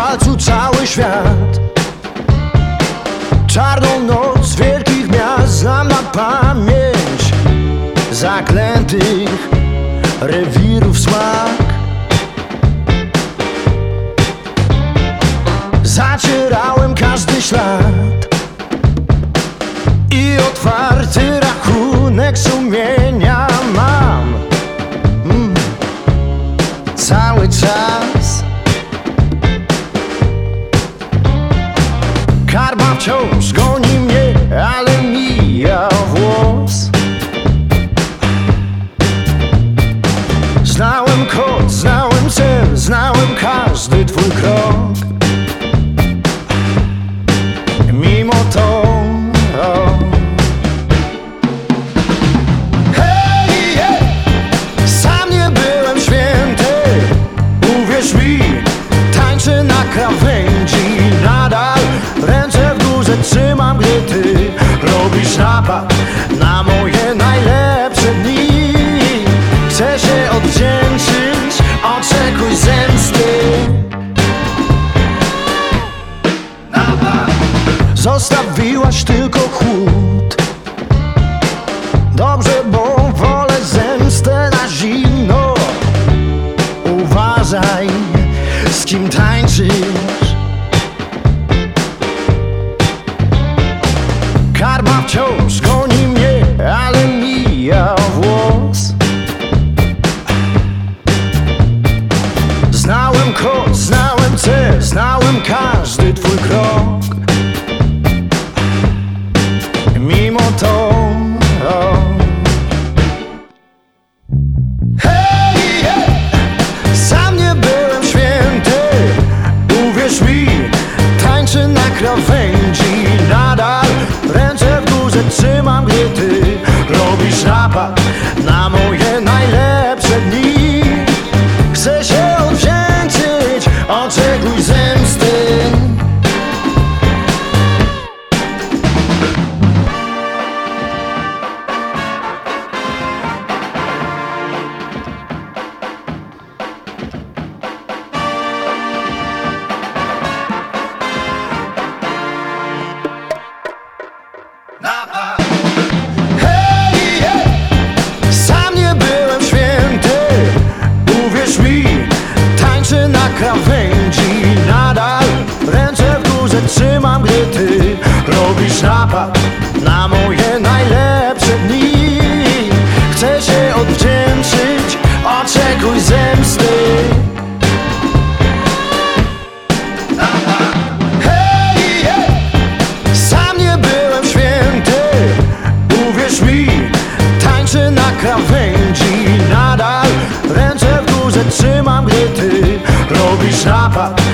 palcu cały świat. Czarną noc wielkich miast znam na pamięć, zaklętych rewirów smak. Zacierałem każdy ślad i otwarty rachunek sumienia mam cały czas. Karma wciąż goni mnie, ale mija włos. Znałem kod, znałem cel, znałem każdy twój krok. Mimo to hej, sam nie byłem święty. Uwierz mi, tańczę na krawędzi. Nadal ręce w górze trzymam, gdy ty robisz napad na moje najlepsze dni. Chcę się odwdzięczyć, oczekuj zemsty. Zostawiłaś tylko chłód. Dobrze, bo wolę zemstę na zimno. Uważaj, z kim tańczysz. Karma wciąż goni mnie, ale mija włos. Znałem kod, znałem cel, znałem każdy twój krok. Mimo to hej, sam nie byłem święty. Uwierz mi, tańczę na krawędzi. Nadal ręce w górze trzymam, gdy ty robisz napad na moje najlepsze dni. Chcę się odwdzięczyć, oczekuj zemsty. Krawędzi, nadal ręce w górze trzymam, gdy ty robisz napad na moje najlepsze dni. Chcę się odwdzięczyć, oczekuj zemsty. Hej, sam nie byłem święty. Uwierz mi, tańczę na krawędzi. Nadal ręce w górze trzymam, gdy ty robisz napad